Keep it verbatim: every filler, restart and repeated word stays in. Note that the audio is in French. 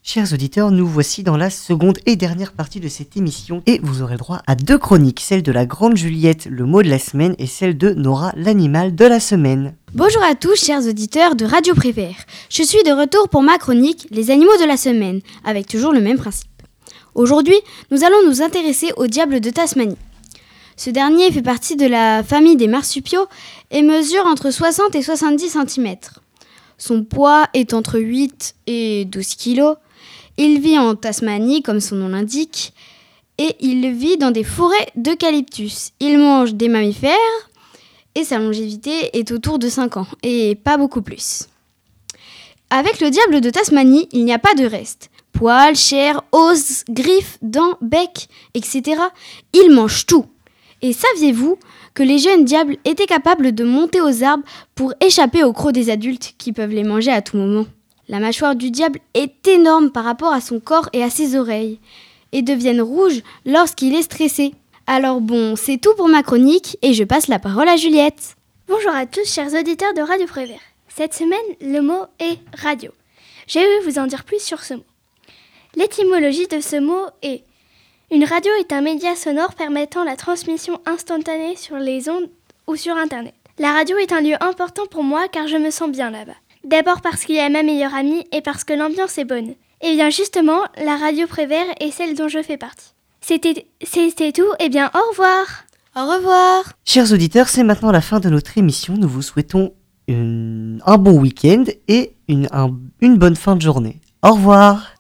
Chers auditeurs, nous voici dans la seconde et dernière partie de cette émission et vous aurez le droit à deux chroniques, celle de la grande Juliette, le mot de la semaine, et celle de Nora, l'animal de la semaine. Bonjour à tous, chers auditeurs de Radio Prévert. Je suis de retour pour ma chronique, les animaux de la semaine, avec toujours le même principe. Aujourd'hui, nous allons nous intéresser au diable de Tasmanie. Ce dernier fait partie de la famille des marsupiaux et mesure entre soixante et soixante-dix centimètres. Son poids est entre huit et douze kilos. Il vit en Tasmanie, comme son nom l'indique, et il vit dans des forêts d'eucalyptus. Il mange des mammifères et sa longévité est autour de cinq ans, et pas beaucoup plus. Avec le diable de Tasmanie, il n'y a pas de reste. Poils, chair, os, griffes, dents, bec, et cetera. Il mange tout. Et saviez-vous que les jeunes diables étaient capables de monter aux arbres pour échapper aux crocs des adultes qui peuvent les manger à tout moment ? La mâchoire du diable est énorme par rapport à son corps et à ses oreilles, et deviennent rouges lorsqu'il est stressé. Alors bon, c'est tout pour ma chronique, et je passe la parole à Juliette. Bonjour à tous, chers auditeurs de Radio Prévert. Cette semaine, le mot est radio. Je vais vous en dire plus sur ce mot. L'étymologie de ce mot est: une radio est un média sonore permettant la transmission instantanée sur les ondes ou sur Internet. La radio est un lieu important pour moi car je me sens bien là-bas. D'abord parce qu'il y a ma meilleure amie et parce que l'ambiance est bonne. Et bien justement, la Radio Prévert est celle dont je fais partie. C'était, c'était tout, et bien au revoir. Au revoir. Chers auditeurs, c'est maintenant la fin de notre émission. Nous vous souhaitons une, un bon week-end et une, un, une bonne fin de journée. Au revoir.